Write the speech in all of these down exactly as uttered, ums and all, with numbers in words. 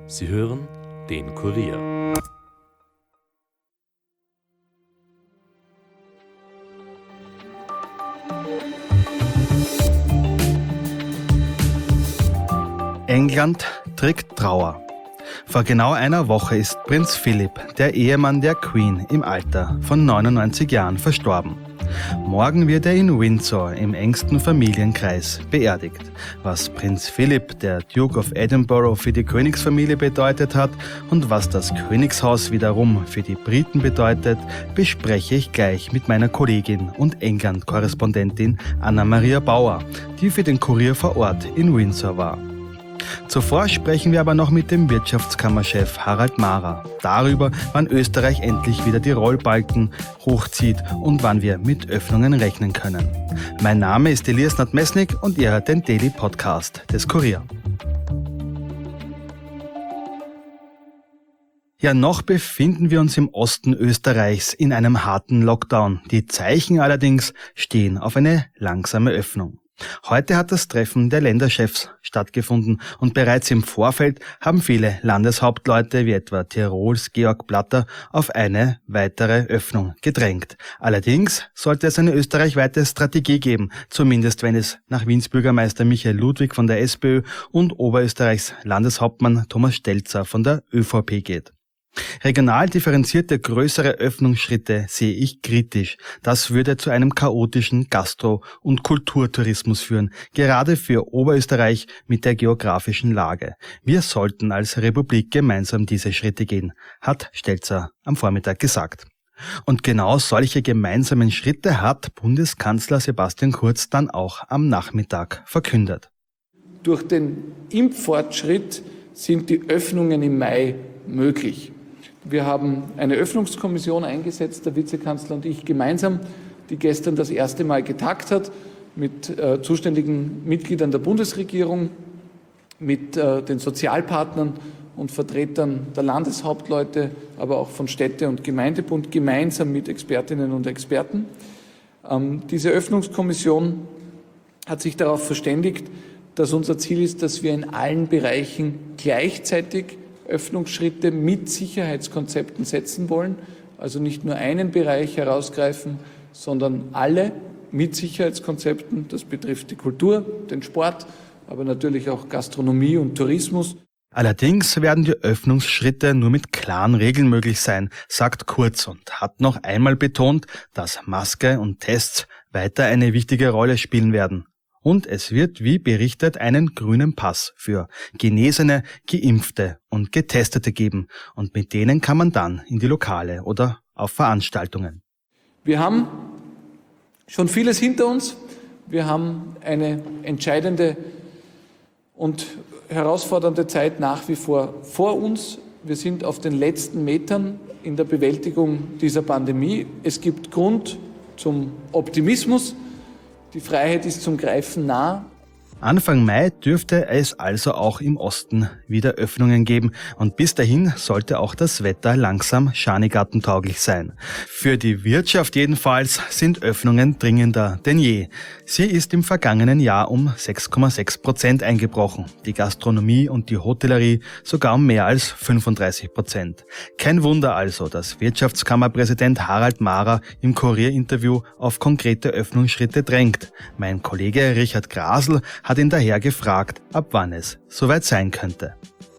Sie hören den Kurier. England trägt Trauer. Vor genau einer Woche ist Prinz Philipp, der Ehemann der Queen, im Alter von neunundneunzig Jahren verstorben. Morgen wird er in Windsor im engsten Familienkreis beerdigt. Was Prinz Philipp, der Duke of Edinburgh, für die Königsfamilie bedeutet hat und was das Königshaus wiederum für die Briten bedeutet, bespreche ich gleich mit meiner Kollegin und England-Korrespondentin Anna-Maria Bauer, die für den Kurier vor Ort in Windsor war. Zuvor sprechen wir aber noch mit dem Wirtschaftskammerchef Harald Mahrer darüber, wann Österreich endlich wieder die Rollbalken hochzieht und wann wir mit Öffnungen rechnen können. Mein Name ist Elias Nadmesnik und ihr hört den Daily Podcast des Kurier. Ja, noch befinden wir uns im Osten Österreichs in einem harten Lockdown. Die Zeichen allerdings stehen auf eine langsame Öffnung. Heute hat das Treffen der Länderchefs stattgefunden und bereits im Vorfeld haben viele Landeshauptleute wie etwa Tirols Georg Blatter auf eine weitere Öffnung gedrängt. Allerdings sollte es eine österreichweite Strategie geben, zumindest wenn es nach Wiens Bürgermeister Michael Ludwig von der SPÖ und Oberösterreichs Landeshauptmann Thomas Stelzer von der ÖVP geht. Regional differenzierte größere Öffnungsschritte sehe ich kritisch. Das würde zu einem chaotischen Gastro- und Kulturtourismus führen, gerade für Oberösterreich mit der geografischen Lage. Wir sollten als Republik gemeinsam diese Schritte gehen, hat Stelzer am Vormittag gesagt. Und genau solche gemeinsamen Schritte hat Bundeskanzler Sebastian Kurz dann auch am Nachmittag verkündet. Durch den Impffortschritt sind die Öffnungen im Mai möglich. Wir haben eine Öffnungskommission eingesetzt, der Vizekanzler und ich gemeinsam, die gestern das erste Mal getagt hat, mit äh, zuständigen Mitgliedern der Bundesregierung, mit äh, den Sozialpartnern und Vertretern der Landeshauptleute, aber auch von Städte- und Gemeindebund, gemeinsam mit Expertinnen und Experten. Ähm, diese Öffnungskommission hat sich darauf verständigt, dass unser Ziel ist, dass wir in allen Bereichen gleichzeitig Öffnungsschritte mit Sicherheitskonzepten setzen wollen, also nicht nur einen Bereich herausgreifen, sondern alle mit Sicherheitskonzepten. Das betrifft die Kultur, den Sport, aber natürlich auch Gastronomie und Tourismus. Allerdings werden die Öffnungsschritte nur mit klaren Regeln möglich sein, sagt Kurz und hat noch einmal betont, dass Maske und Tests weiter eine wichtige Rolle spielen werden. Und es wird, wie berichtet, einen grünen Pass für Genesene, Geimpfte und Getestete geben. Und mit denen kann man dann in die Lokale oder auf Veranstaltungen. Wir haben schon vieles hinter uns. Wir haben eine entscheidende und herausfordernde Zeit nach wie vor vor uns. Wir sind auf den letzten Metern in der Bewältigung dieser Pandemie. Es gibt Grund zum Optimismus. Die Freiheit ist zum Greifen nah. Anfang Mai dürfte es also auch im Osten wieder Öffnungen geben und bis dahin sollte auch das Wetter langsam schanigartentauglich sein. Für die Wirtschaft jedenfalls sind Öffnungen dringender denn je. Sie ist im vergangenen Jahr um sechs Komma sechs Prozent eingebrochen, die Gastronomie und die Hotellerie sogar um mehr als fünfunddreißig Prozent. Kein Wunder also, dass Wirtschaftskammerpräsident Harald Mahrer im Kurier-Interview auf konkrete Öffnungsschritte drängt. Mein Kollege Richard Grasl hat ihn daher gefragt, ab wann es soweit sein könnte.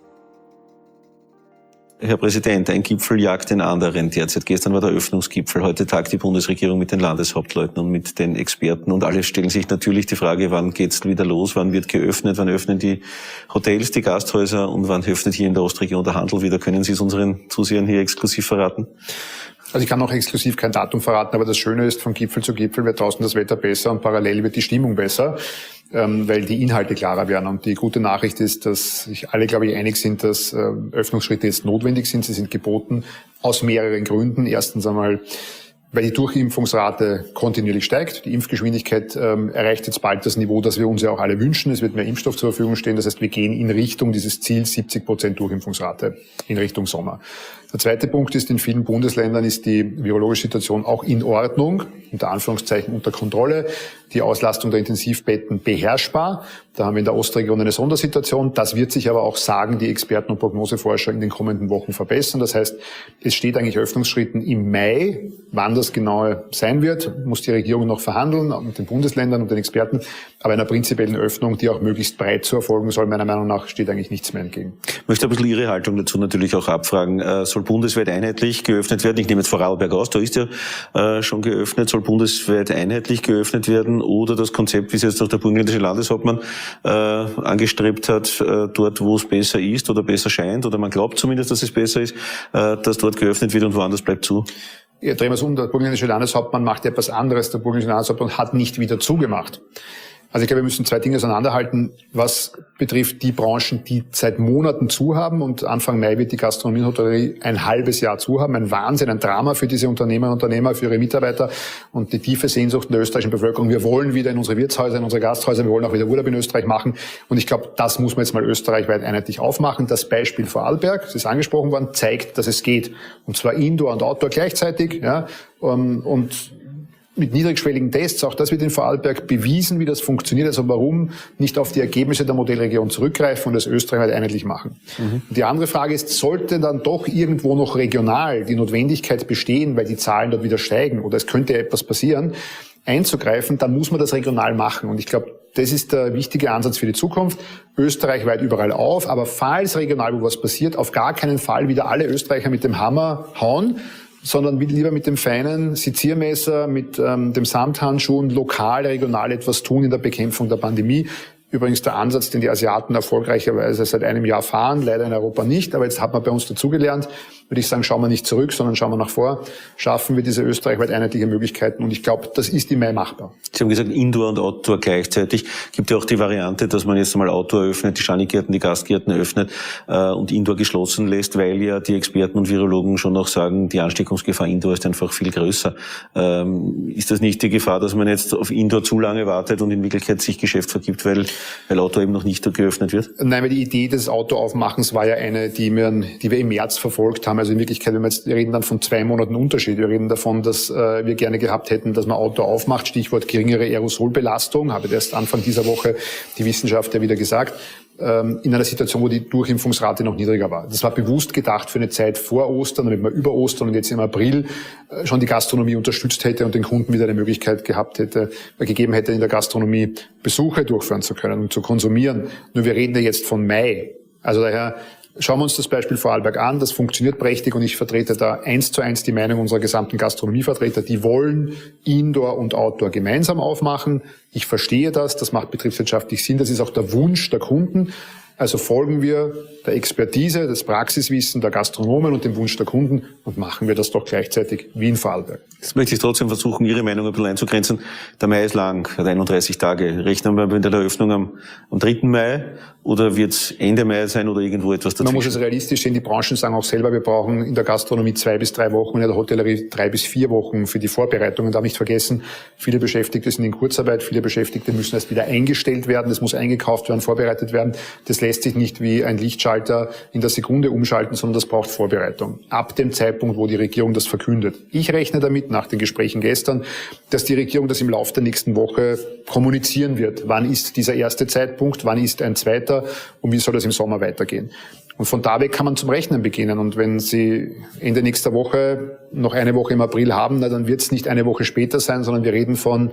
Herr Präsident, ein Gipfel jagt den anderen. Derzeit gestern war der Öffnungsgipfel, heute tagt die Bundesregierung mit den Landeshauptleuten und mit den Experten und alle stellen sich natürlich die Frage, wann geht's wieder los, wann wird geöffnet, wann öffnen die Hotels, die Gasthäuser und wann öffnet hier in der Ostregion der Handel wieder. Können Sie es unseren Zusehern hier exklusiv verraten? Also ich kann auch exklusiv kein Datum verraten, aber das Schöne ist, von Gipfel zu Gipfel wird draußen das Wetter besser und parallel wird die Stimmung besser, ähm, weil die Inhalte klarer werden. Und die gute Nachricht ist, dass sich alle, glaube ich, einig sind, dass äh, Öffnungsschritte jetzt notwendig sind. Sie sind geboten aus mehreren Gründen. Erstens einmal, weil die Durchimpfungsrate kontinuierlich steigt. Die Impfgeschwindigkeit ähm, erreicht jetzt bald das Niveau, das wir uns ja auch alle wünschen. Es wird mehr Impfstoff zur Verfügung stehen. Das heißt, wir gehen in Richtung dieses Ziels siebzig Prozent Durchimpfungsrate in Richtung Sommer. Der zweite Punkt ist, in vielen Bundesländern ist die virologische Situation auch in Ordnung, unter Anführungszeichen unter Kontrolle. die Auslastung der Intensivbetten beherrschbar. Da haben wir in der Ostregion eine Sondersituation. Das wird sich aber auch, sagen die Experten und Prognoseforscher, in den kommenden Wochen verbessern. Das heißt, es steht eigentlich Öffnungsschritten im Mai. Wann das genau sein wird, muss die Regierung noch verhandeln mit den Bundesländern und den Experten. Aber einer prinzipiellen Öffnung, die auch möglichst breit zu erfolgen soll, meiner Meinung nach, steht eigentlich nichts mehr entgegen. Ich möchte ein bisschen Ihre Haltung dazu natürlich auch abfragen. Äh, soll bundesweit einheitlich geöffnet werden? Ich nehme jetzt Vorarlberg aus, da ist ja äh, schon geöffnet. Soll bundesweit einheitlich geöffnet werden? Oder das Konzept, wie es jetzt auch der burgenländische Landeshauptmann äh, angestrebt hat, äh, dort, wo es besser ist oder besser scheint, oder man glaubt zumindest, dass es besser ist, äh, dass dort geöffnet wird und woanders bleibt zu? Ja, drehen wir es um. Der burgenländische Landeshauptmann macht etwas anderes. Der burgenländische Landeshauptmann hat nicht wieder zugemacht. Also ich glaube, wir müssen zwei Dinge auseinanderhalten, was betrifft die Branchen, die seit Monaten zu haben, und Anfang Mai wird die Gastronomie und Hotellerie ein halbes Jahr zu haben. Ein Wahnsinn, ein Drama für diese Unternehmer und Unternehmer, für ihre Mitarbeiter und die tiefe Sehnsucht der österreichischen Bevölkerung. Wir wollen wieder in unsere Wirtshäuser, in unsere Gasthäuser, wir wollen auch wieder Urlaub in Österreich machen, und ich glaube, das muss man jetzt mal österreichweit einheitlich aufmachen. Das Beispiel Vorarlberg, das ist angesprochen worden, zeigt, dass es geht, und zwar Indoor und Outdoor gleichzeitig, ja, und mit niedrigschwelligen Tests, auch das wird in Vorarlberg bewiesen, wie das funktioniert. Also warum nicht auf die Ergebnisse der Modellregion zurückgreifen und das österreichweit einheitlich machen? Mhm. Die andere Frage ist, sollte dann doch irgendwo noch regional die Notwendigkeit bestehen, weil die Zahlen dort wieder steigen oder es könnte etwas passieren, einzugreifen, dann muss man das regional machen. Und ich glaube, das ist der wichtige Ansatz für die Zukunft. Österreichweit überall auf, aber falls regional wo was passiert, auf gar keinen Fall wieder alle Österreicher mit dem Hammer hauen, sondern lieber mit dem feinen Seziermesser, mit ähm, dem Samthandschuhen lokal, regional etwas tun in der Bekämpfung der Pandemie. Übrigens der Ansatz, den die Asiaten erfolgreicherweise seit einem Jahr fahren, leider in Europa nicht, aber jetzt hat man bei uns dazugelernt. Würde ich sagen, schauen wir nicht zurück, sondern schauen wir nach vor. Schaffen wir diese österreichweit einheitliche Möglichkeiten, und ich glaube, das ist im Mai machbar. Sie haben gesagt, Indoor und Outdoor gleichzeitig. Gibt ja auch die Variante, dass man jetzt einmal Outdoor öffnet, die Schanikgärten, die Gastgärten öffnet äh, und Indoor geschlossen lässt, weil ja die Experten und Virologen schon noch sagen, die Ansteckungsgefahr Indoor ist einfach viel größer. Ähm, ist das nicht die Gefahr, dass man jetzt auf Indoor zu lange wartet und in Wirklichkeit sich Geschäft vergibt, weil, weil Outdoor eben noch nicht geöffnet wird? Nein, weil die Idee des Outdoor-Aufmachens war ja eine, die wir, die wir im März verfolgt haben. Also in Wirklichkeit, wenn wir jetzt wir reden dann von zwei Monaten Unterschied. Wir reden davon, dass äh, wir gerne gehabt hätten, dass man Outdoor aufmacht. Stichwort geringere Aerosolbelastung. Habe erst Anfang dieser Woche die Wissenschaft ja wieder gesagt. Ähm, in einer Situation, wo die Durchimpfungsrate noch niedriger war. Das war bewusst gedacht für eine Zeit vor Ostern, damit man über Ostern und jetzt im April äh, schon die Gastronomie unterstützt hätte und den Kunden wieder eine Möglichkeit gehabt hätte, äh, gegeben hätte, in der Gastronomie Besuche durchführen zu können und zu konsumieren. Nur wir reden ja jetzt von Mai. Also daher schauen wir uns das Beispiel Vorarlberg an, das funktioniert prächtig, und ich vertrete da eins zu eins die Meinung unserer gesamten Gastronomievertreter, die wollen Indoor und Outdoor gemeinsam aufmachen. Ich verstehe das, das macht betriebswirtschaftlich Sinn, das ist auch der Wunsch der Kunden. Also folgen wir der Expertise, das Praxiswissen der Gastronomen und dem Wunsch der Kunden und machen wir das doch gleichzeitig wie in Vorarlberg. Jetzt möchte ich trotzdem versuchen, Ihre Meinung ein bisschen einzugrenzen. Der Mai ist lang, hat einunddreißig Tage. Rechnen wir mit der Eröffnung am, am dritten Mai oder wird es Ende Mai sein oder irgendwo etwas dazwischen? Man muss es realistisch sehen. Die Branchen sagen auch selber, wir brauchen in der Gastronomie zwei bis drei Wochen, in der Hotellerie drei bis vier Wochen für die Vorbereitungen. Darf nicht vergessen, viele Beschäftigte sind in Kurzarbeit, viele Beschäftigte müssen erst wieder eingestellt werden, das muss eingekauft werden, vorbereitet werden. Das lässt sich nicht wie ein Lichtschalter in der Sekunde umschalten, sondern das braucht Vorbereitung. Ab dem Zeitpunkt, wo die Regierung das verkündet. Ich rechne damit, nach den Gesprächen gestern, dass die Regierung das im Laufe der nächsten Woche kommunizieren wird. Wann ist dieser erste Zeitpunkt? Wann ist ein zweiter? Und wie soll das im Sommer weitergehen? Und von da weg kann man zum Rechnen beginnen. Und wenn Sie Ende nächster Woche noch eine Woche im April haben, na, dann wird es nicht eine Woche später sein, sondern wir reden von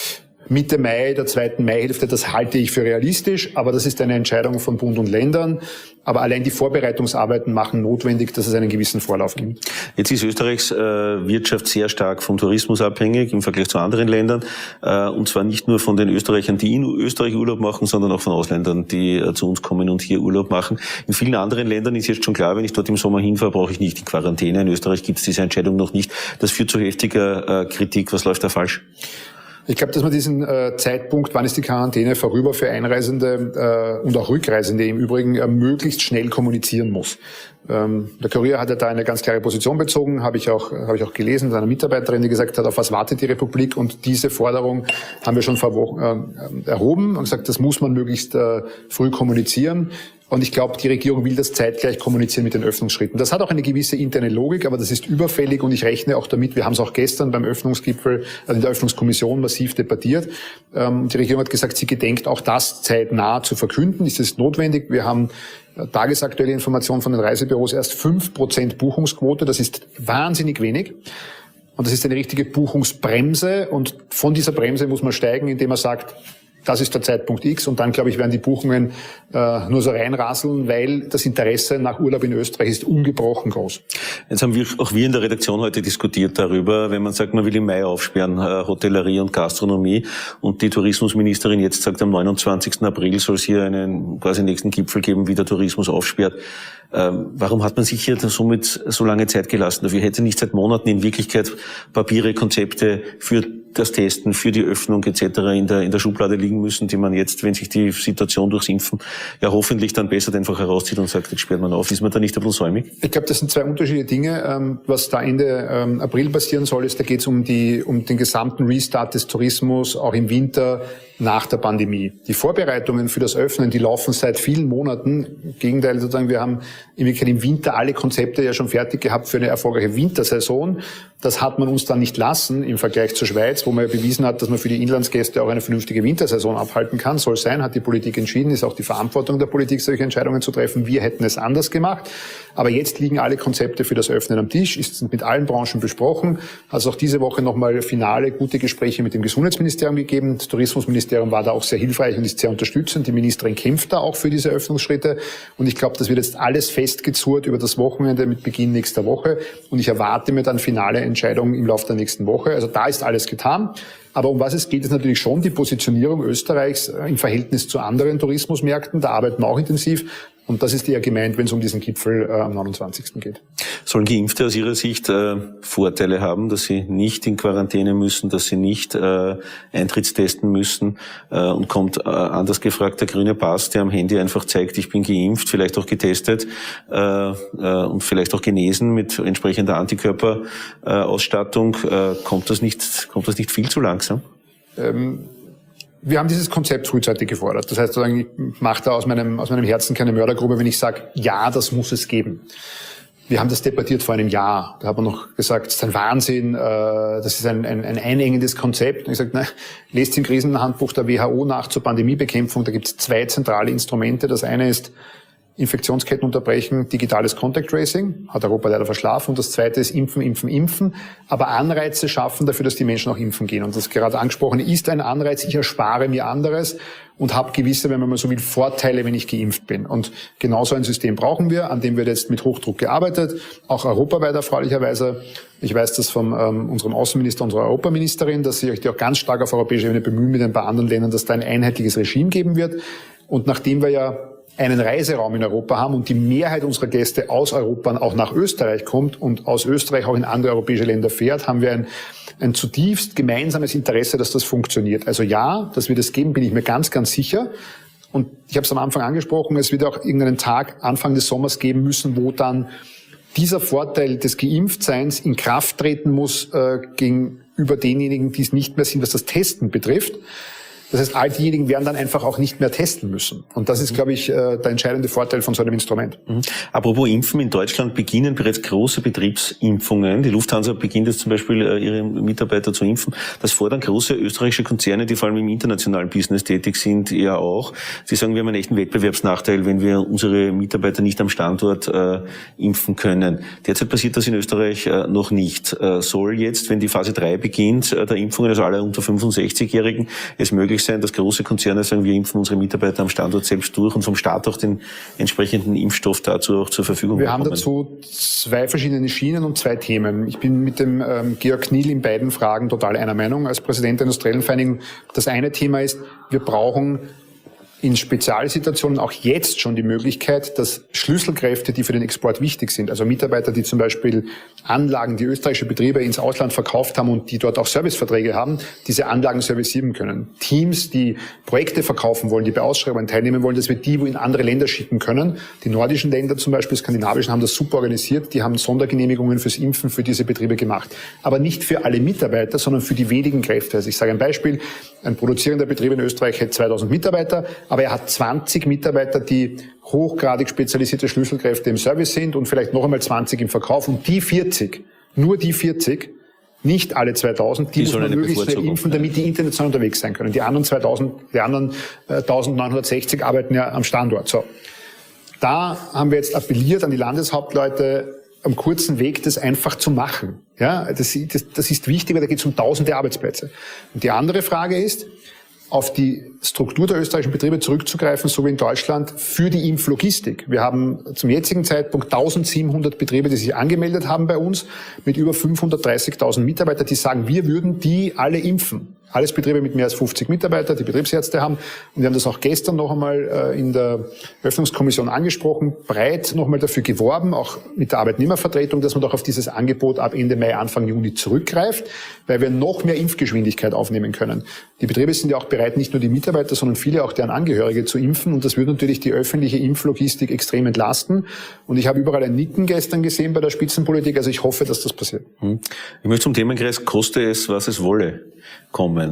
Mitte Mai, der zweiten Maihälfte. Das halte ich für realistisch, aber das ist eine Entscheidung von Bund und Ländern. Aber allein die Vorbereitungsarbeiten machen notwendig, dass es einen gewissen Vorlauf gibt. Jetzt ist Österreichs äh, Wirtschaft sehr stark vom Tourismus abhängig im Vergleich zu anderen Ländern. Äh, und zwar nicht nur von den Österreichern, die in Österreich Urlaub machen, sondern auch von Ausländern, die äh, zu uns kommen und hier Urlaub machen. In vielen anderen Ländern ist jetzt schon klar, wenn ich dort im Sommer hinfahre, brauche ich nicht die Quarantäne. In Österreich gibt es diese Entscheidung noch nicht. Das führt zu heftiger äh, Kritik. Was läuft da falsch? Ich glaube, dass man diesen äh, Zeitpunkt, wann ist die Quarantäne vorüber für Einreisende äh, und auch Rückreisende im Übrigen äh, möglichst schnell kommunizieren muss. Ähm, der Kurier hat ja da eine ganz klare Position bezogen, habe ich auch habe ich auch gelesen, seiner Mitarbeiterin, die gesagt hat, auf was wartet die Republik, und diese Forderung haben wir schon vor Wochen äh, erhoben und gesagt, das muss man möglichst äh, früh kommunizieren. Und ich glaube, die Regierung will das zeitgleich kommunizieren mit den Öffnungsschritten. Das hat auch eine gewisse interne Logik, aber das ist überfällig und ich rechne auch damit, wir haben es auch gestern beim Öffnungsgipfel, also in der Öffnungskommission massiv debattiert. Ähm, die Regierung hat gesagt, sie gedenkt auch das zeitnah zu verkünden. Ist es notwendig? Wir haben tagesaktuelle Informationen von den Reisebüros, erst fünf Prozent Buchungsquote. Das ist wahnsinnig wenig. Und das ist eine richtige Buchungsbremse. Und von dieser Bremse muss man steigen, indem man sagt, das ist der Zeitpunkt X und dann, glaube ich, werden die Buchungen äh, nur so reinrasseln, weil das Interesse nach Urlaub in Österreich ist ungebrochen groß. Jetzt haben wir auch wir in der Redaktion heute diskutiert darüber, wenn man sagt, man will im Mai aufsperren, äh, Hotellerie und Gastronomie und die Tourismusministerin jetzt sagt, am neunundzwanzigsten April soll es hier einen quasi nächsten Gipfel geben, wie der Tourismus aufsperrt. Ähm, warum hat man sich hier somit so lange Zeit gelassen? Dafür hätte nicht seit Monaten in Wirklichkeit Papiere, Konzepte für das Testen, für die Öffnung et cetera in der in der Schublade liegen müssen, die man jetzt, wenn sich die Situation durchs Impfen ja hoffentlich dann besser einfach herauszieht und sagt, jetzt sperrt man auf. Ist man da nicht ein bisschen säumig? Ich glaube, das sind zwei unterschiedliche Dinge. Was da Ende April passieren soll, ist, da geht es um die um den gesamten Restart des Tourismus, auch im Winter nach der Pandemie. Die Vorbereitungen für das Öffnen, die laufen seit vielen Monaten. Im Gegenteil, sozusagen, wir haben im Winter alle Konzepte ja schon fertig gehabt für eine erfolgreiche Wintersaison. Das hat man uns dann nicht lassen im Vergleich zur Schweiz, wo man ja bewiesen hat, dass man für die Inlandsgäste auch eine vernünftige Wintersaison abhalten kann. Soll sein, hat die Politik entschieden, ist auch die Verantwortung der Politik, solche Entscheidungen zu treffen. Wir hätten es anders gemacht. Aber jetzt liegen alle Konzepte für das Öffnen am Tisch, ist mit allen Branchen besprochen. Also auch diese Woche nochmal finale, gute Gespräche mit dem Gesundheitsministerium gegeben. Das Tourismusministerium war da auch sehr hilfreich und ist sehr unterstützend. Die Ministerin kämpft da auch für diese Öffnungsschritte. Und ich glaube, das wird jetzt alles festgezurrt über das Wochenende mit Beginn nächster Woche. Und ich erwarte mir dann finale Entscheidungen im Laufe der nächsten Woche. Also da ist alles getan. Aber um was es geht, ist natürlich schon die Positionierung Österreichs im Verhältnis zu anderen Tourismusmärkten. Da arbeiten wir auch intensiv. Und das ist eher gemeint, wenn es um diesen Gipfel äh, am neunundzwanzigsten geht. Sollen Geimpfte aus Ihrer Sicht äh, Vorteile haben, dass sie nicht in Quarantäne müssen, dass sie nicht äh, Eintrittstesten müssen? Äh, und kommt äh, anders gefragt der grüne Pass, der am Handy einfach zeigt, ich bin geimpft, vielleicht auch getestet äh, äh, und vielleicht auch genesen mit entsprechender Antikörperausstattung. Äh, kommt das nicht, kommt das nicht viel zu langsam? Ähm Wir haben dieses Konzept frühzeitig gefordert. Das heißt, ich mache da aus meinem, aus meinem Herzen keine Mördergrube, wenn ich sage, ja, das muss es geben. Wir haben das debattiert vor einem Jahr. Da hat man noch gesagt, das ist ein Wahnsinn, das ist ein, ein, ein einengendes Konzept. Und ich sage, nein, lest im Krisenhandbuch der W H O nach zur Pandemiebekämpfung. Da gibt es zwei zentrale Instrumente. Das eine ist Infektionsketten unterbrechen, digitales Contact Tracing, hat Europa leider verschlafen. Und das zweite ist Impfen, Impfen, Impfen. Aber Anreize schaffen dafür, dass die Menschen auch impfen gehen. Und das gerade angesprochene ist ein Anreiz. Ich erspare mir anderes und habe gewisse, wenn man mal so will, Vorteile, wenn ich geimpft bin. Und genau so ein System brauchen wir, an dem wird jetzt mit Hochdruck gearbeitet, auch europaweit erfreulicherweise. Ich weiß das von ähm, unserem Außenminister, unserer Europaministerin, dass sie sich auch ganz stark auf europäischer Ebene bemühen mit ein paar anderen Ländern, dass da ein einheitliches Regime geben wird. Und nachdem wir ja einen Reiseraum in Europa haben und die Mehrheit unserer Gäste aus Europa auch nach Österreich kommt und aus Österreich auch in andere europäische Länder fährt, haben wir ein, ein zutiefst gemeinsames Interesse, dass das funktioniert. Also ja, dass wir das geben, bin ich mir ganz, ganz sicher. Und ich habe es am Anfang angesprochen, es wird auch irgendeinen Tag Anfang des Sommers geben müssen, wo dann dieser Vorteil des Geimpftseins in Kraft treten muss äh, gegenüber denjenigen, die es nicht mehr sind, was das Testen betrifft. Das heißt, all diejenigen werden dann einfach auch nicht mehr testen müssen. Und das ist, glaube ich, der entscheidende Vorteil von so einem Instrument. Mhm. Apropos Impfen, in Deutschland beginnen bereits große Betriebsimpfungen. Die Lufthansa beginnt jetzt zum Beispiel, ihre Mitarbeiter zu impfen. Das fordern große österreichische Konzerne, die vor allem im internationalen Business tätig sind, eher auch. Sie sagen, wir haben einen echten Wettbewerbsnachteil, wenn wir unsere Mitarbeiter nicht am Standort äh, impfen können. Derzeit passiert das in Österreich äh, noch nicht. Äh, soll jetzt, wenn die Phase drei beginnt, äh, der Impfungen, also alle unter fünfundsechzigjährigen, es möglich sein, dass große Konzerne sagen, wir impfen unsere Mitarbeiter am Standort selbst durch und vom Staat auch den entsprechenden Impfstoff dazu auch zur Verfügung Wir bekommen. haben dazu zwei verschiedene Schienen und zwei Themen. Ich bin mit dem ähm, Georg Kniel in beiden Fragen total einer Meinung als Präsident der Industriellen Vereinigung. Das eine Thema ist, wir brauchen in Spezialsituationen auch jetzt schon die Möglichkeit, dass Schlüsselkräfte, die für den Export wichtig sind, also Mitarbeiter, die zum Beispiel Anlagen, die österreichische Betriebe ins Ausland verkauft haben und die dort auch Serviceverträge haben, diese Anlagen servicieren können. Teams, die Projekte verkaufen wollen, die bei Ausschreibungen teilnehmen wollen, dass wir die wo in andere Länder schicken können. Die nordischen Länder zum Beispiel, skandinavischen, haben das super organisiert. Die haben Sondergenehmigungen fürs Impfen für diese Betriebe gemacht. Aber nicht für alle Mitarbeiter, sondern für die wenigen Kräfte. Also ich sage ein Beispiel, ein produzierender Betrieb in Österreich hätte zweitausend Mitarbeiter, aber er hat zwanzig Mitarbeiter, die hochgradig spezialisierte Schlüsselkräfte im Service sind und vielleicht noch einmal zwanzig im Verkauf. Und die vierzig, nur die vierzig, nicht alle zweitausend, die, die muss man möglichst schnell impfen, damit die international unterwegs sein können. Die anderen zweitausend, die anderen äh, eintausendneunhundertsechzig arbeiten ja am Standort. So. Da haben wir jetzt appelliert an die Landeshauptleute, am kurzen Weg das einfach zu machen. Ja, das, das, das ist wichtig, weil da geht es um tausende Arbeitsplätze. Und die andere Frage ist, auf die Struktur der österreichischen Betriebe zurückzugreifen, so wie in Deutschland, für die Impflogistik. Wir haben zum jetzigen Zeitpunkt eintausendsiebenhundert Betriebe, die sich angemeldet haben bei uns, mit über fünfhundertdreißigtausend Mitarbeitern, die sagen, wir würden die alle impfen. Alles Betriebe mit mehr als fünfzig Mitarbeiter, die Betriebsärzte haben. Und wir haben das auch gestern noch einmal in der Öffnungskommission angesprochen, breit noch einmal dafür geworben, auch mit der Arbeitnehmervertretung, dass man doch auf dieses Angebot ab Ende Mai, Anfang Juni zurückgreift, weil wir noch mehr Impfgeschwindigkeit aufnehmen können. Die Betriebe sind ja auch bereit, nicht nur die Mitarbeiter, sondern viele auch deren Angehörige zu impfen. Und das würde natürlich die öffentliche Impflogistik extrem entlasten. Und ich habe überall ein Nicken gestern gesehen bei der Spitzenpolitik. Also ich hoffe, dass das passiert. Ich möchte zum Themenkreis koste es, was es wolle, kommen.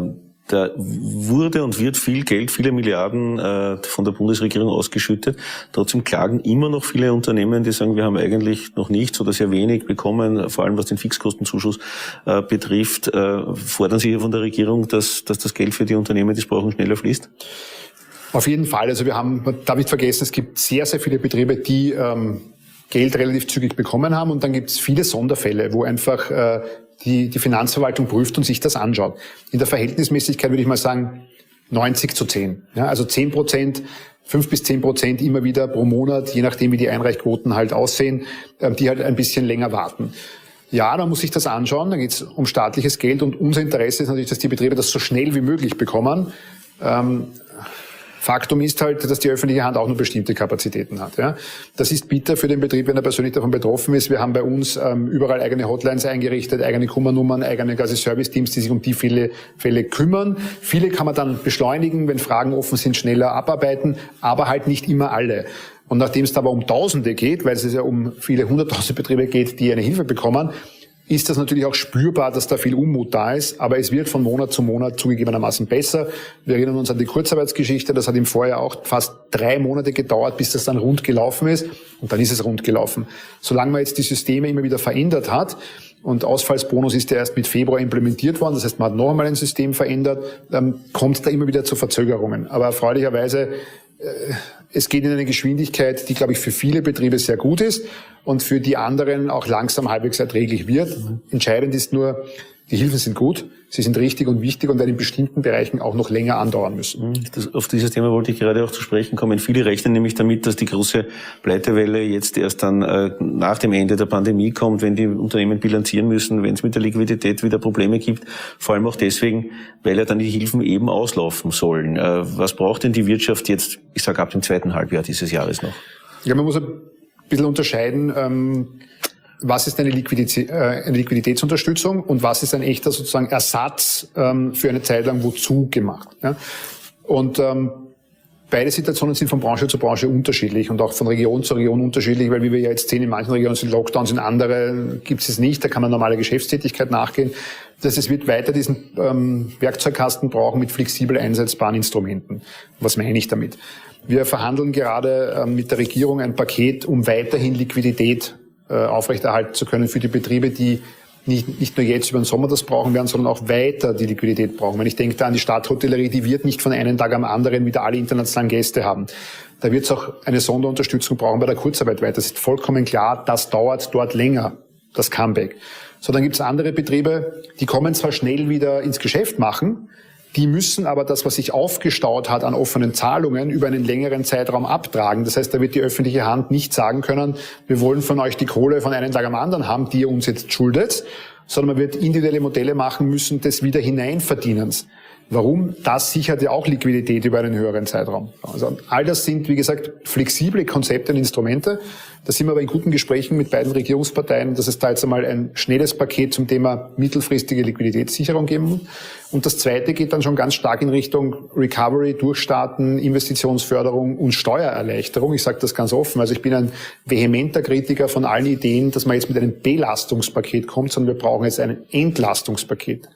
Da wurde und wird viel Geld, viele Milliarden von der Bundesregierung ausgeschüttet. Trotzdem klagen immer noch viele Unternehmen, die sagen, wir haben eigentlich noch nichts oder sehr wenig bekommen, vor allem was den Fixkostenzuschuss betrifft. Fordern Sie hier von der Regierung, dass, dass das Geld für die Unternehmen, die es brauchen, schneller fließt? Auf jeden Fall. Also wir haben, man darf nicht vergessen, es gibt sehr, sehr viele Betriebe, die ähm, Geld relativ zügig bekommen haben. Und dann gibt es viele Sonderfälle, wo einfach äh, die, die Finanzverwaltung prüft und sich das anschaut. In der Verhältnismäßigkeit würde ich mal sagen neunzig zu zehn. Ja, also zehn Prozent, fünf bis zehn Prozent immer wieder pro Monat, je nachdem wie die Einreichquoten halt aussehen, äh, die halt ein bisschen länger warten. Ja, da muss ich das anschauen. Da geht es um staatliches Geld und unser Interesse ist natürlich, dass die Betriebe das so schnell wie möglich bekommen. Ähm, Faktum ist halt, dass die öffentliche Hand auch nur bestimmte Kapazitäten hat. Ja. Das ist bitter für den Betrieb, wenn er persönlich davon betroffen ist. Wir haben bei uns ähm, überall eigene Hotlines eingerichtet, eigene Kummernummern, eigene quasi Service-Teams, die sich um die viele Fälle kümmern. Viele kann man dann beschleunigen, wenn Fragen offen sind, schneller abarbeiten, aber halt nicht immer alle. Und nachdem es da aber um Tausende geht, weil es ja um viele hunderttausend Betriebe geht, die eine Hilfe bekommen, ist das natürlich auch spürbar, dass da viel Unmut da ist. Aber es wird von Monat zu Monat zugegebenermaßen besser. Wir erinnern uns an die Kurzarbeitsgeschichte. Das hat im Vorjahr auch fast drei Monate gedauert, bis das dann rund gelaufen ist. Und dann ist es rund gelaufen. Solange man jetzt die Systeme immer wieder verändert hat, und Ausfallsbonus ist ja erst mit Februar implementiert worden, das heißt, man hat noch einmal ein System verändert, dann kommt da immer wieder zu Verzögerungen. Aber erfreulicherweise, es geht in eine Geschwindigkeit, die, glaube ich, für viele Betriebe sehr gut ist und für die anderen auch langsam halbwegs erträglich wird. Entscheidend ist nur, die Hilfen sind gut, sie sind richtig und wichtig und werden in bestimmten Bereichen auch noch länger andauern müssen. Das, auf dieses Thema wollte ich gerade auch zu sprechen kommen. Viele rechnen nämlich damit, dass die große Pleitewelle jetzt erst dann äh, nach dem Ende der Pandemie kommt, wenn die Unternehmen bilanzieren müssen, wenn es mit der Liquidität wieder Probleme gibt. Vor allem auch deswegen, weil ja dann die Hilfen eben auslaufen sollen. Äh, was braucht denn die Wirtschaft jetzt, ich sage ab dem zweiten Halbjahr dieses Jahres noch? Ja, man muss ein bisschen unterscheiden, ähm, was ist eine, Liquidität, äh, eine Liquiditätsunterstützung und was ist ein echter sozusagen Ersatz ähm, für eine Zeit lang wozu gemacht. Ja? Und ähm, beide Situationen sind von Branche zu Branche unterschiedlich und auch von Region zu Region unterschiedlich, weil wie wir ja jetzt sehen, in manchen Regionen sind Lockdowns, in anderen gibt es es nicht, da kann man normale Geschäftstätigkeit nachgehen. Das heißt, es wird weiter diesen ähm, Werkzeugkasten brauchen mit flexibel einsetzbaren Instrumenten. Was meine ich damit? Wir verhandeln gerade ähm, mit der Regierung ein Paket, um weiterhin Liquidität aufrechterhalten zu können für die Betriebe, die nicht, nicht nur jetzt über den Sommer das brauchen werden, sondern auch weiter die Liquidität brauchen. Wenn ich denke da an die Stadthotellerie, die wird nicht von einem Tag am anderen wieder alle internationalen Gäste haben. Da wird es auch eine Sonderunterstützung brauchen bei der Kurzarbeit weiter. Das ist vollkommen klar, das dauert dort länger, das Comeback. So, dann gibt es andere Betriebe, die kommen zwar schnell wieder ins Geschäft machen, die müssen aber das, was sich aufgestaut hat an offenen Zahlungen, über einen längeren Zeitraum abtragen. Das heißt, da wird die öffentliche Hand nicht sagen können, wir wollen von euch die Kohle von einem Tag am anderen haben, die ihr uns jetzt schuldet, sondern man wird individuelle Modelle machen müssen des Wiederhineinverdienens. Warum? Das sichert ja auch Liquidität über einen höheren Zeitraum. Also all das sind, wie gesagt, flexible Konzepte und Instrumente. Da sind wir aber in guten Gesprächen mit beiden Regierungsparteien, dass es da jetzt einmal ein schnelles Paket zum Thema mittelfristige Liquiditätssicherung geben muss. Und das Zweite geht dann schon ganz stark in Richtung Recovery, Durchstarten, Investitionsförderung und Steuererleichterung. Ich sage das ganz offen. Also ich bin ein vehementer Kritiker von allen Ideen, dass man jetzt mit einem Belastungspaket kommt, sondern wir brauchen jetzt ein Entlastungspaket.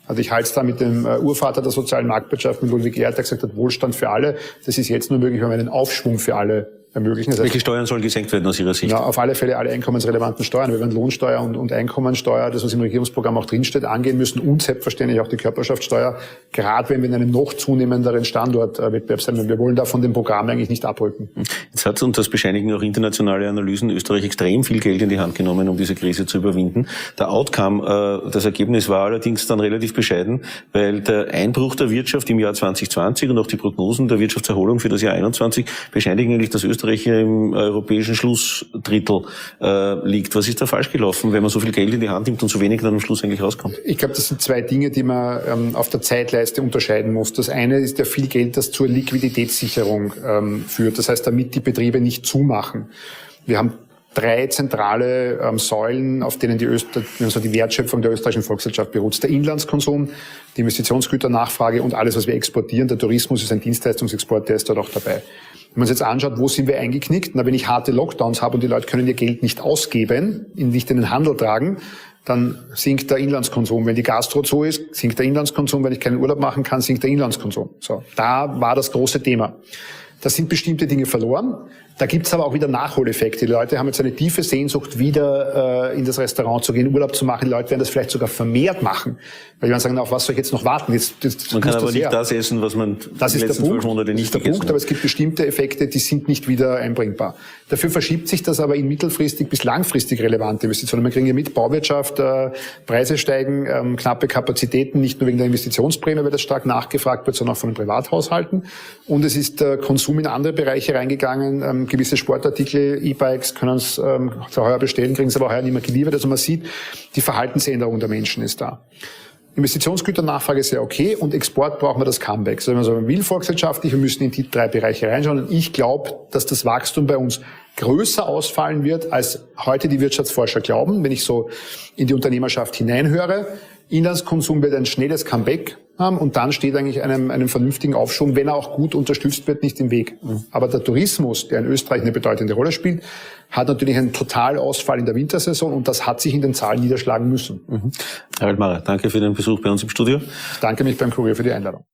Also ich halte es da mit dem Urvater der sozialen Marktwirtschaft, mit Ludwig Erhard, der gesagt hat, Wohlstand für alle. Das ist jetzt nur möglich, wenn wir einen Aufschwung für alle ermöglichen. Das heißt, welche Steuern sollen gesenkt werden aus Ihrer Sicht? Ja, auf alle Fälle alle einkommensrelevanten Steuern. Wir werden Lohnsteuer und, und Einkommensteuer, das was im Regierungsprogramm auch drinsteht, angehen müssen und selbstverständlich auch die Körperschaftssteuer, gerade wenn wir in einem noch zunehmenderen Standortwettbewerb sein. Wir wollen da von dem Programm eigentlich nicht abrücken. Jetzt hat, und das bescheinigen auch internationale Analysen, Österreich extrem viel Geld in die Hand genommen, um diese Krise zu überwinden. Der Outcome, äh, das Ergebnis war allerdings dann relativ bescheiden, weil der Einbruch der Wirtschaft im Jahr zwanzig zwanzig und auch die Prognosen der Wirtschaftserholung für das Jahr einundzwanzig bescheinigen eigentlich, dass Österreich hier im europäischen Schlussdrittel äh, liegt. Was ist da falsch gelaufen, wenn man so viel Geld in die Hand nimmt und so wenig dann am Schluss eigentlich rauskommt? Ich glaube, das sind zwei Dinge, die man ähm, auf der Zeitleiste unterscheiden muss. Das eine ist ja viel Geld, das zur Liquiditätssicherung ähm, führt. Das heißt, damit die Betriebe nicht zumachen. Wir haben drei zentrale ähm, Säulen, auf denen die, Öster also die Wertschöpfung der österreichischen Volkswirtschaft beruht. Der Inlandskonsum, die Investitionsgüternachfrage und alles, was wir exportieren. Der Tourismus ist ein Dienstleistungsexport, der ist dort auch dabei. Wenn man sich jetzt anschaut, wo sind wir eingeknickt? Na, wenn ich harte Lockdowns habe und die Leute können ihr Geld nicht ausgeben, nicht in den Handel tragen, dann sinkt der Inlandskonsum. Wenn die Gastro zu ist, sinkt der Inlandskonsum. Wenn ich keinen Urlaub machen kann, sinkt der Inlandskonsum. So, da war das große Thema. Da sind bestimmte Dinge verloren. Da gibt's aber auch wieder Nachholeffekte. Die Leute haben jetzt eine tiefe Sehnsucht, wieder äh, in das Restaurant zu gehen, Urlaub zu machen. Die Leute werden das vielleicht sogar vermehrt machen. Weil die werden sagen, auf was soll ich jetzt noch warten? Jetzt, jetzt man kann aber das nicht her. das essen, was man das die ist letzten der zwölf Monate nicht Das ist der gegessen Punkt, hat. aber es gibt bestimmte Effekte, die sind nicht wieder einbringbar. Dafür verschiebt sich das aber in mittelfristig bis langfristig relevante Investitionen. Man kriegen ja mit, Bauwirtschaft, äh, Preise steigen, ähm, knappe Kapazitäten, nicht nur wegen der Investitionsprämie, weil das stark nachgefragt wird, sondern auch von den Privathaushalten. Und es ist der Konsum in andere Bereiche reingegangen, ähm, gewisse Sportartikel, E-Bikes können es ähm, heuer bestellen, kriegen es aber heuer nicht mehr geliefert. Also man sieht, die Verhaltensänderung der Menschen ist da. Investitionsgüternachfrage ist ja okay und Export brauchen wir das Comeback. Also wenn man so will volkswirtschaftlich, wir müssen in die drei Bereiche reinschauen. Und ich glaube, dass das Wachstum bei uns größer ausfallen wird, als heute die Wirtschaftsforscher glauben. Wenn ich so in die Unternehmerschaft hineinhöre, Inlandskonsum wird ein schnelles Comeback haben und dann steht eigentlich einem, einem vernünftigen Aufschwung, wenn er auch gut unterstützt wird, nicht im Weg. Aber der Tourismus, der in Österreich eine bedeutende Rolle spielt, hat natürlich einen Totalausfall in der Wintersaison und das hat sich in den Zahlen niederschlagen müssen. Mhm. Harald Marra, danke für den Besuch bei uns im Studio. Ich danke mich beim Kurier für die Einladung.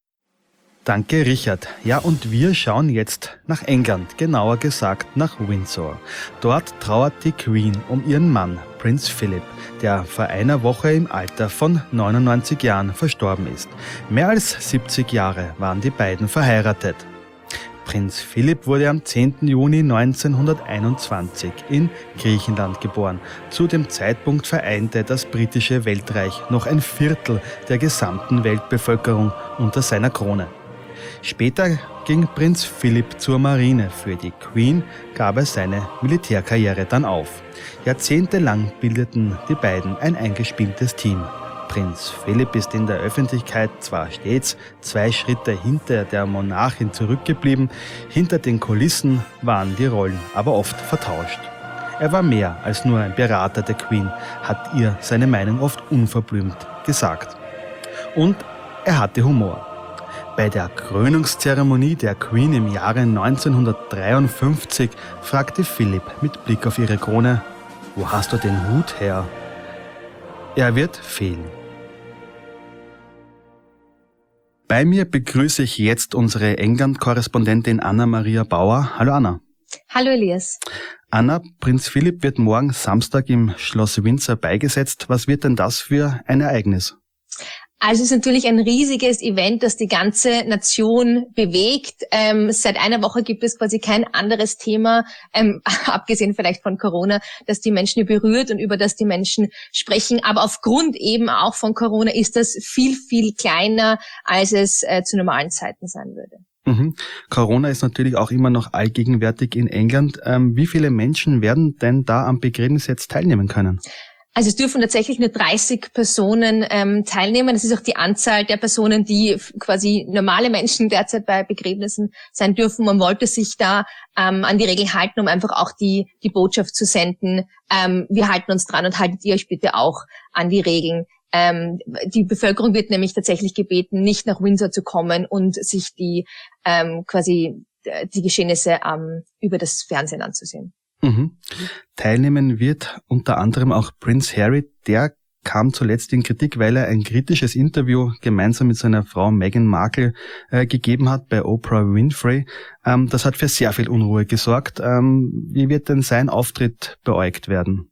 Danke, Richard. Ja, und wir schauen jetzt nach England, genauer gesagt nach Windsor. Dort trauert die Queen um ihren Mann, Prinz Philip, der vor einer Woche im Alter von neunundneunzig Jahren verstorben ist. Mehr als siebzig Jahre waren die beiden verheiratet. Prinz Philipp wurde am zehnten Juni neunzehnhunderteinundzwanzig in Griechenland geboren. Zu dem Zeitpunkt vereinte das britische Weltreich noch ein Viertel der gesamten Weltbevölkerung unter seiner Krone. Später ging Prinz Philipp zur Marine. Für die Queen gab er seine Militärkarriere dann auf. Jahrzehntelang bildeten die beiden ein eingespieltes Team. Prinz Philipp ist in der Öffentlichkeit zwar stets zwei Schritte hinter der Monarchin zurückgeblieben, hinter den Kulissen waren die Rollen aber oft vertauscht. Er war mehr als nur ein Berater der Queen, hat ihr seine Meinung oft unverblümt gesagt. Und er hatte Humor. Bei der Krönungszeremonie der Queen im Jahre neunzehnhundertdreiundfünfzig fragte Philipp mit Blick auf ihre Krone: »Wo hast du den Hut her?« Er wird fehlen. Bei mir begrüße ich jetzt unsere England-Korrespondentin Anna-Maria Bauer. Hallo Anna. Hallo Elias. Anna, Prinz Philipp wird morgen Samstag im Schloss Windsor beigesetzt. Was wird denn das für ein Ereignis? Also es ist natürlich ein riesiges Event, das die ganze Nation bewegt. Ähm, seit einer Woche gibt es quasi kein anderes Thema, ähm, abgesehen vielleicht von Corona, das die Menschen berührt und über das die Menschen sprechen. Aber aufgrund eben auch von Corona ist das viel, viel kleiner, als es äh, zu normalen Zeiten sein würde. Mhm. Corona ist natürlich auch immer noch allgegenwärtig in England. Ähm, wie viele Menschen werden denn da am Begräbnis jetzt teilnehmen können? Also es dürfen tatsächlich nur dreißig Personen ähm, teilnehmen. Das ist auch die Anzahl der Personen, die quasi normale Menschen derzeit bei Begräbnissen sein dürfen. Man wollte sich da ähm, an die Regeln halten, um einfach auch die die Botschaft zu senden. Ähm, wir halten uns dran und haltet ihr euch bitte auch an die Regeln. Ähm, die Bevölkerung wird nämlich tatsächlich gebeten, nicht nach Windsor zu kommen und sich die ähm, quasi die Geschehnisse ähm, über das Fernsehen anzusehen. Mhm. Teilnehmen wird unter anderem auch Prince Harry. Der kam zuletzt in Kritik, weil er ein kritisches Interview gemeinsam mit seiner Frau Meghan Markle äh, gegeben hat bei Oprah Winfrey. Ähm, das hat für sehr viel Unruhe gesorgt. Ähm, wie wird denn sein Auftritt beäugt werden?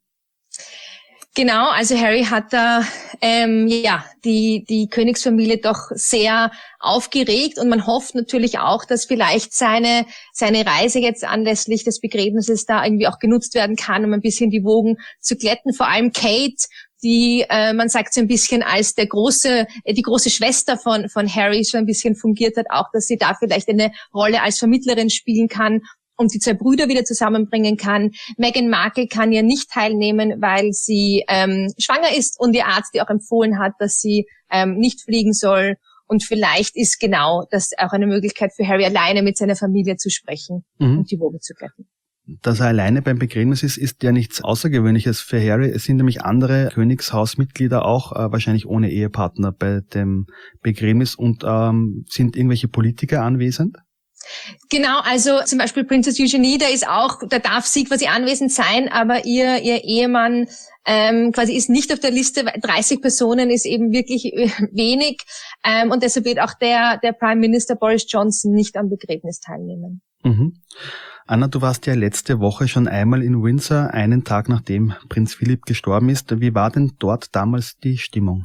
Genau, also Harry hat da ähm, ja die die Königsfamilie doch sehr aufgeregt und man hofft natürlich auch, dass vielleicht seine seine Reise jetzt anlässlich des Begräbnisses da irgendwie auch genutzt werden kann, um ein bisschen die Wogen zu glätten. Vor allem Kate, die äh, man sagt so ein bisschen als der große äh, die große Schwester von von Harry so ein bisschen fungiert hat, auch dass sie da vielleicht eine Rolle als Vermittlerin spielen kann und die zwei Brüder wieder zusammenbringen kann. Meghan Markle kann ja nicht teilnehmen, weil sie ähm, schwanger ist und ihr Arzt ihr auch empfohlen hat, dass sie ähm, nicht fliegen soll. Und vielleicht ist genau das auch eine Möglichkeit für Harry, alleine mit seiner Familie zu sprechen mhm. und die Wogen zu glätten. Dass er alleine beim Begräbnis ist, ist ja nichts Außergewöhnliches für Harry. Es sind nämlich andere Königshausmitglieder auch äh, wahrscheinlich ohne Ehepartner bei dem Begräbnis. Und ähm, sind irgendwelche Politiker anwesend? Genau, also zum Beispiel Princess Eugenie, da ist auch, da darf sie quasi anwesend sein, aber ihr ihr Ehemann ähm, quasi ist nicht auf der Liste, weil dreißig Personen ist eben wirklich wenig ähm, und deshalb wird auch der der Prime Minister Boris Johnson nicht am Begräbnis teilnehmen. Mhm. Anna, du warst ja letzte Woche schon einmal in Windsor, einen Tag nachdem Prinz Philipp gestorben ist. Wie war denn dort damals die Stimmung?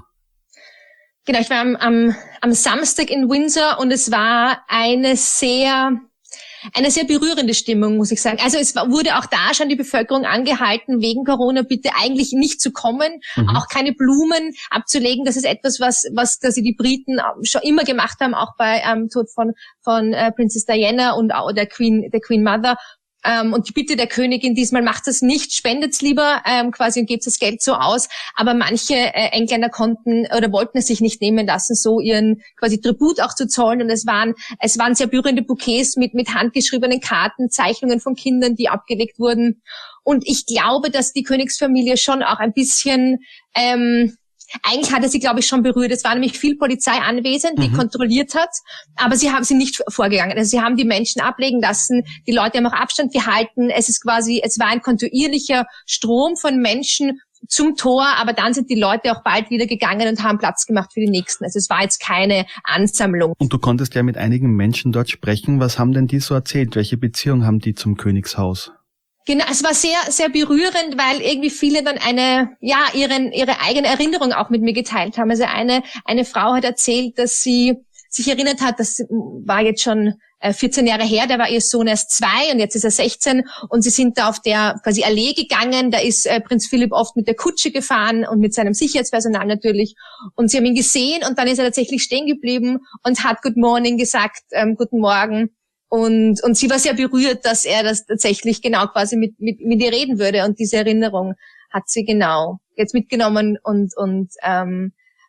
Genau, ich war am, am, am Samstag in Windsor und es war eine sehr, eine sehr berührende Stimmung, muss ich sagen. Also es war, wurde auch da schon die Bevölkerung angehalten, wegen Corona bitte eigentlich nicht zu kommen, mhm. auch keine Blumen abzulegen. Das ist etwas, was, was, dass sie die Briten schon immer gemacht haben, auch bei ähm, Tod von, von äh, Princess Diana und auch der Queen, der Queen Mother. Ähm, und die Bitte der Königin diesmal, macht das nicht, spendet's lieber ähm, quasi und gebt das Geld so aus. Aber manche äh, Engländer konnten oder wollten es sich nicht nehmen lassen, so ihren quasi Tribut auch zu zollen. Und es waren es waren sehr berührende Bouquets mit mit handgeschriebenen Karten, Zeichnungen von Kindern, die abgelegt wurden. Und ich glaube, dass die Königsfamilie schon auch ein bisschen ähm, eigentlich hat er sie, glaube ich, schon berührt. Es war nämlich viel Polizei anwesend, die mhm. kontrolliert hat, aber sie haben sie nicht vorgegangen. Also sie haben die Menschen ablegen lassen, die Leute haben auch Abstand gehalten. Es ist quasi, es war ein kontinuierlicher Strom von Menschen zum Tor, aber dann sind die Leute auch bald wieder gegangen und haben Platz gemacht für die Nächsten. Also es war jetzt keine Ansammlung. Und du konntest ja mit einigen Menschen dort sprechen. Was haben denn die so erzählt? Welche Beziehung haben die zum Königshaus? Genau, es war sehr, sehr berührend, weil irgendwie viele dann eine, ja, ihren, ihre eigene Erinnerung auch mit mir geteilt haben. Also eine, eine Frau hat erzählt, dass sie sich erinnert hat, das war jetzt schon vierzehn Jahre her, da war ihr Sohn erst zwei und jetzt ist er sechzehn und sie sind da auf der quasi Allee gegangen, da ist äh, Prinz Philipp oft mit der Kutsche gefahren und mit seinem Sicherheitspersonal natürlich und sie haben ihn gesehen und dann ist er tatsächlich stehen geblieben und hat Good Morning gesagt, ähm, guten Morgen. Und, und sie war sehr berührt, dass er das tatsächlich genau quasi mit, mit, mit ihr reden würde. Und diese Erinnerung hat sie genau jetzt mitgenommen. Und, und ähm,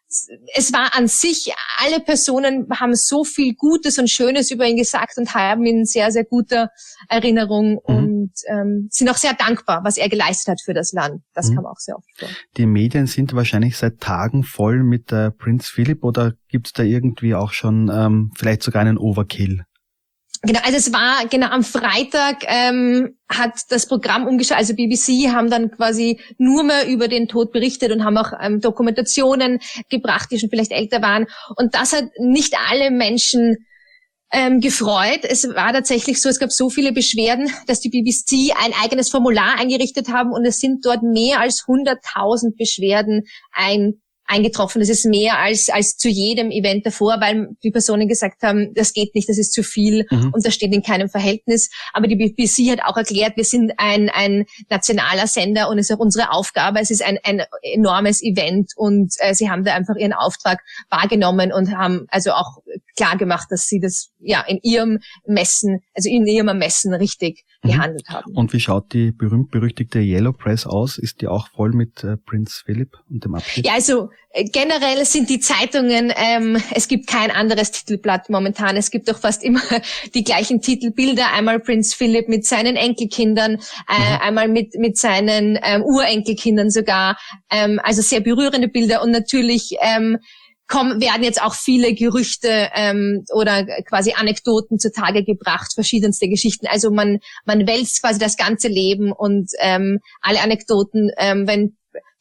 es war an sich, alle Personen haben so viel Gutes und Schönes über ihn gesagt und haben ihn in sehr, sehr guter Erinnerung mhm. und ähm, sind auch sehr dankbar, was er geleistet hat für das Land. Das mhm. kam auch sehr oft vor. Die Medien sind wahrscheinlich seit Tagen voll mit äh, Prinz Philipp oder gibt's da irgendwie auch schon ähm, vielleicht sogar einen Overkill? Genau, also es war genau am Freitag ähm, hat das Programm umgestellt, also B B C haben dann quasi nur mehr über den Tod berichtet und haben auch ähm, Dokumentationen gebracht, die schon vielleicht älter waren. Und das hat nicht alle Menschen ähm, gefreut. Es war tatsächlich so, es gab so viele Beschwerden, dass die B B C ein eigenes Formular eingerichtet haben und es sind dort mehr als hunderttausend Beschwerden ein eingetroffen. Das ist mehr als als zu jedem Event davor, weil die Personen gesagt haben, das geht nicht, das ist zu viel mhm. und das steht in keinem Verhältnis. Aber die B B C hat auch erklärt, wir sind ein ein nationaler Sender und es ist auch unsere Aufgabe. Es ist ein ein enormes Event und äh, sie haben da einfach ihren Auftrag wahrgenommen und haben also auch klar gemacht, dass sie das ja in ihrem Messen, also in ihrem Ermessen richtig mhm. gehandelt haben. Und wie schaut die berühmt-berüchtigte Yellow Press aus? Ist die auch voll mit äh, Prinz Philipp und dem Abschied? Ja, also generell sind die Zeitungen, ähm, es gibt kein anderes Titelblatt momentan. Es gibt doch fast immer die gleichen Titelbilder. Einmal Prinz Philipp mit seinen Enkelkindern, äh, mhm. einmal mit mit seinen ähm, Urenkelkindern sogar. Ähm, also sehr berührende Bilder und natürlich ähm, kommen, werden jetzt auch viele Gerüchte ähm, oder quasi Anekdoten zutage gebracht, verschiedenste Geschichten. Also man man wälzt quasi das ganze Leben und ähm, alle Anekdoten, ähm, wenn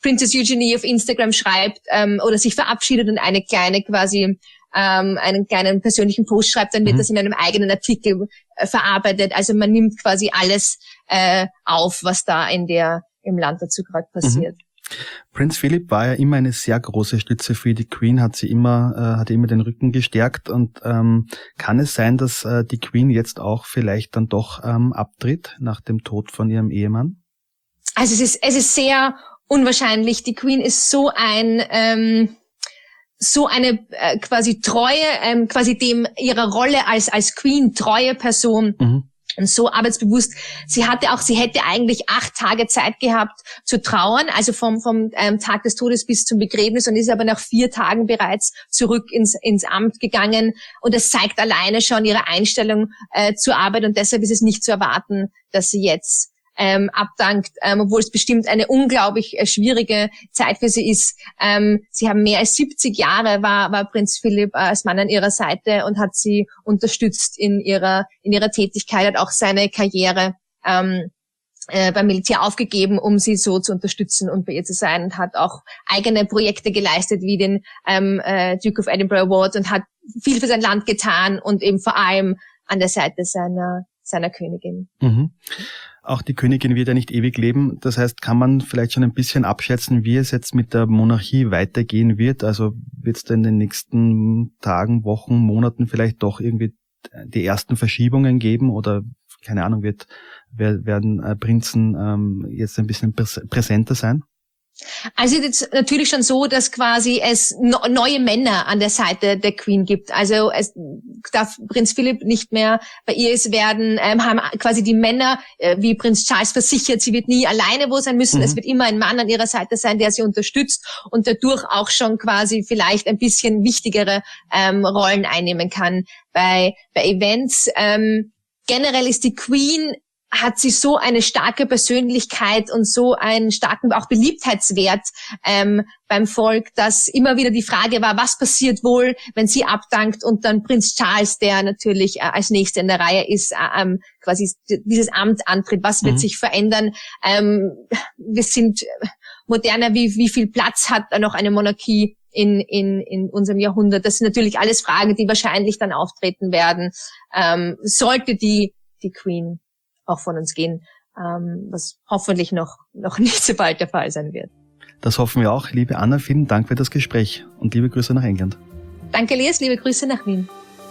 Princess Eugenie auf Instagram schreibt ähm, oder sich verabschiedet und eine kleine quasi ähm, einen kleinen persönlichen Post schreibt, dann wird mhm. das in einem eigenen Artikel äh, verarbeitet. Also man nimmt quasi alles äh, auf, was da in der im Land dazu gerade passiert. Mhm. Prinz Philipp war ja immer eine sehr große Stütze für die Queen, hat sie immer, äh, hat immer den Rücken gestärkt und ähm, kann es sein, dass äh, die Queen jetzt auch vielleicht dann doch ähm, abtritt nach dem Tod von ihrem Ehemann? Also es ist es ist sehr unwahrscheinlich. Die Queen ist so ein ähm, so eine äh, quasi treue, ähm, quasi dem ihrer Rolle als als Queen treue Person. Mhm. Und so arbeitsbewusst. Sie hatte auch, sie hätte eigentlich acht Tage Zeit gehabt zu trauern, also vom vom ähm, Tag des Todes bis zum Begräbnis, und ist aber nach vier Tagen bereits zurück ins ins Amt gegangen. Und das zeigt alleine schon ihre Einstellung äh, zur Arbeit, und deshalb ist es nicht zu erwarten, dass sie jetzt ähm, abdankt, ähm, obwohl es bestimmt eine unglaublich äh, schwierige Zeit für sie ist. Ähm, sie haben mehr als siebzig Jahre, war, war Prinz Philipp äh, als Mann an ihrer Seite und hat sie unterstützt in ihrer, in ihrer Tätigkeit, hat auch seine Karriere ähm, äh, beim Militär aufgegeben, um sie so zu unterstützen und bei ihr zu sein, und hat auch eigene Projekte geleistet, wie den ähm, äh, Duke of Edinburgh Award, und hat viel für sein Land getan und eben vor allem an der Seite seiner, seiner Königin. Mhm. Auch die Königin wird ja nicht ewig leben. Das heißt, kann man vielleicht schon ein bisschen abschätzen, wie es jetzt mit der Monarchie weitergehen wird? Also wird es da in den nächsten Tagen, Wochen, Monaten vielleicht doch irgendwie die ersten Verschiebungen geben? Oder, keine Ahnung, wird werden äh, Prinzen ähm, jetzt ein bisschen präsenter sein? Also es ist natürlich schon so, dass quasi es no, neue Männer an der Seite der Queen gibt. Also es darf Prinz Philipp nicht mehr bei ihr ist, werden, ähm, haben quasi die Männer, äh, wie Prinz Charles versichert, sie wird nie alleine wo sein müssen. Mhm. Es wird immer ein Mann an ihrer Seite sein, der sie unterstützt und dadurch auch schon quasi vielleicht ein bisschen wichtigere ähm, Rollen einnehmen kann bei, bei Events. Ähm, generell ist die Queen, hat sie so eine starke Persönlichkeit und so einen starken auch Beliebtheitswert ähm, beim Volk, dass immer wieder die Frage war, was passiert wohl, wenn sie abdankt und dann Prinz Charles, der natürlich äh, als Nächster in der Reihe ist, äh, ähm, quasi dieses Amt antritt. Was wird mhm. sich verändern? Ähm, wir sind moderner, wie, wie viel Platz hat noch eine Monarchie in, in, in unserem Jahrhundert? Das sind natürlich alles Fragen, die wahrscheinlich dann auftreten werden. Ähm, sollte die, die Queen auch von uns gehen, ähm, was hoffentlich noch noch nicht so bald der Fall sein wird. Das hoffen wir auch. Liebe Anna, vielen Dank für das Gespräch und liebe Grüße nach England. Danke, Elias, liebe Grüße nach Wien.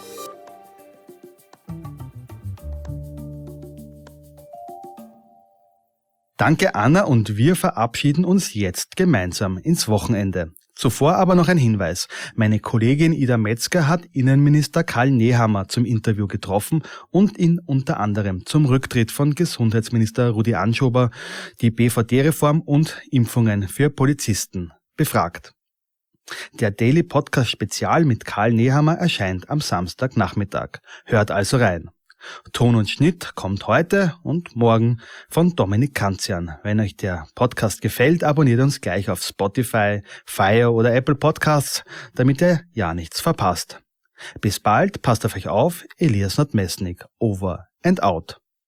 Danke, Anna, und wir verabschieden uns jetzt gemeinsam ins Wochenende. Zuvor aber noch ein Hinweis. Meine Kollegin Ida Metzger hat Innenminister Karl Nehammer zum Interview getroffen und ihn unter anderem zum Rücktritt von Gesundheitsminister Rudi Anschober, die B V D-Reform und Impfungen für Polizisten befragt. Der Daily Podcast Spezial mit Karl Nehammer erscheint am Samstagnachmittag. Hört also rein. Ton und Schnitt kommt heute und morgen von Dominik Kanzian. Wenn euch der Podcast gefällt, abonniert uns gleich auf Spotify, Fire oder Apple Podcasts, damit ihr ja nichts verpasst. Bis bald, passt auf euch auf, Elias Nordmessnig, over and out.